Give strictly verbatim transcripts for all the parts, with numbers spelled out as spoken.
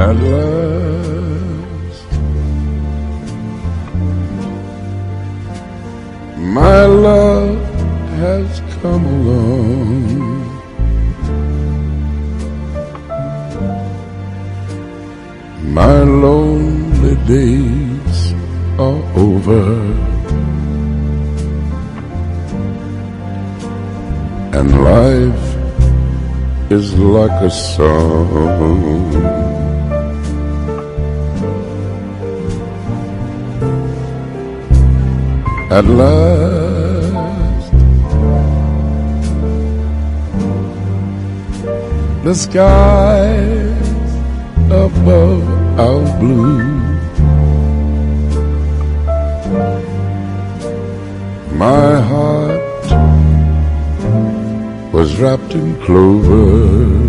At last, my love has come along. My lonely days are over, and life is like a song. At last, the skies above our blue, my heart was wrapped in clover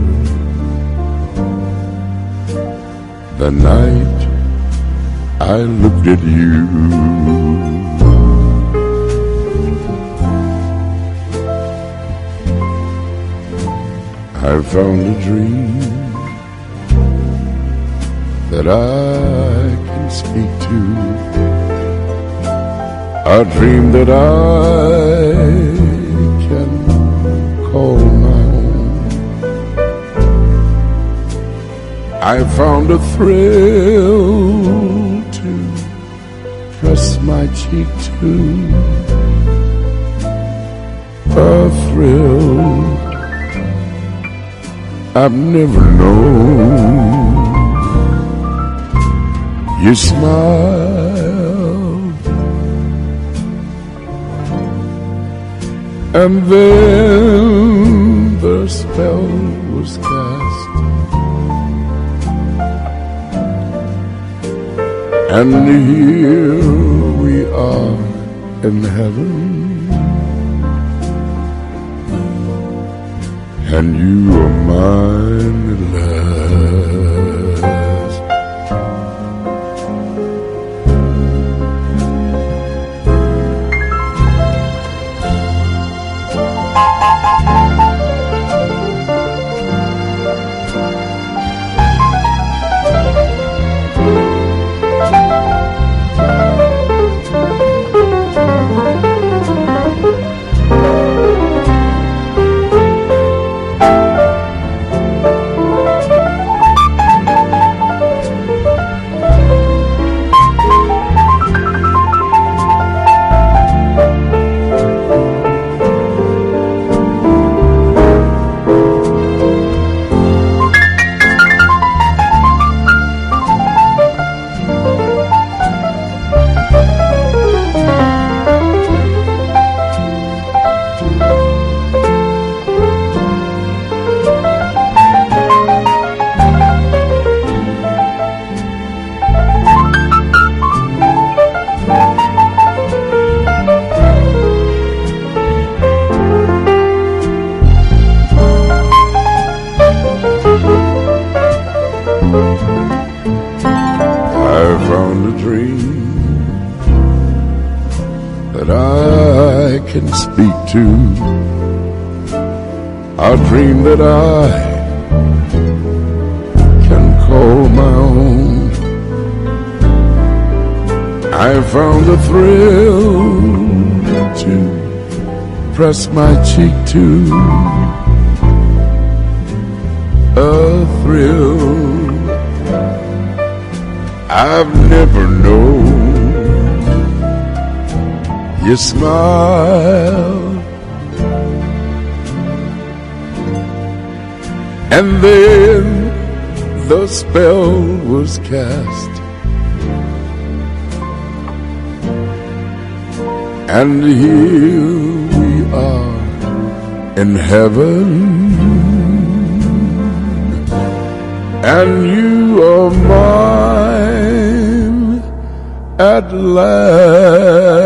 the night I looked at you. I found a dream that I can speak to, a dream that I can call my own. I found a thrill to press my cheek to, a thrill I've never known. You smiled, and then the spell was cast, and here we are in heaven, and you are mine at last. Can speak to, a dream that I can call my own. I found a thrill to press my cheek to, a thrill I've never known. You smiled, and then the spell was cast, and here we are in heaven, and you are mine at last.